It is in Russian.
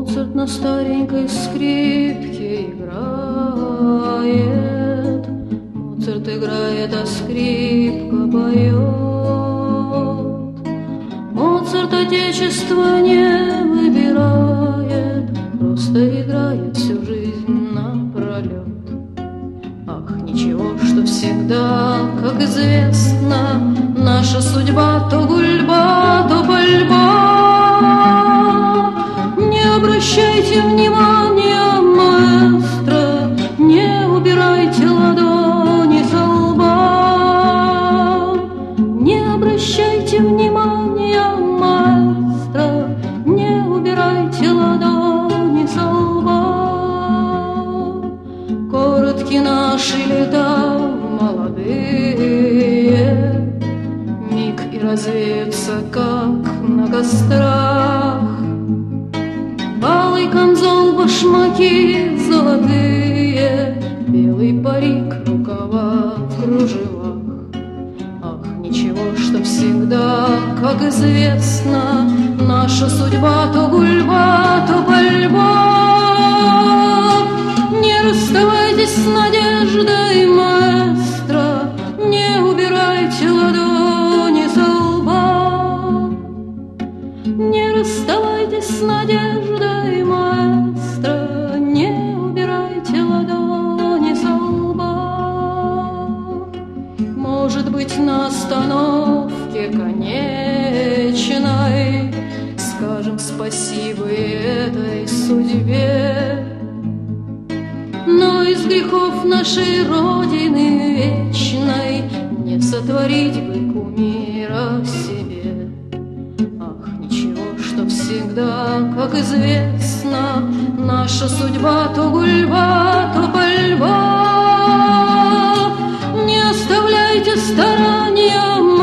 Моцарт на старенькой скрипке играет. Моцарт играет, а скрипка поет. Моцарт отечество не выбирает, просто играет всю жизнь напролет. Ах, ничего, что всегда, как известно, наша судьба то гульба, то пальба. Не обращайте внимания, маэстро, не убирайте ладони со лба. Не обращайте внимания, маэстро, не убирайте ладони со лба. Коротки наши лета молодые, миг и развеются, как на кострах. Алый камзол, башмаки золотые, белый парик, рукава в кружевах. Ах, ничего, что всегда, как известно, наша судьба то гульба, то пальба. Не расставайтесь с надеждой, маэстро, не убирайте ладони со лба. Не расставайтесь с надеждой, маэстро, не убирайте ладони со лба. Может быть, на остановке конечной скажем спасибо этой судьбе. Но из грехов нашей Родины вечной не сотворить бы кумира себе. Ах, ничего, что всегда, как известно, наша судьба то гульба, то пальба. Не оставляйте старания,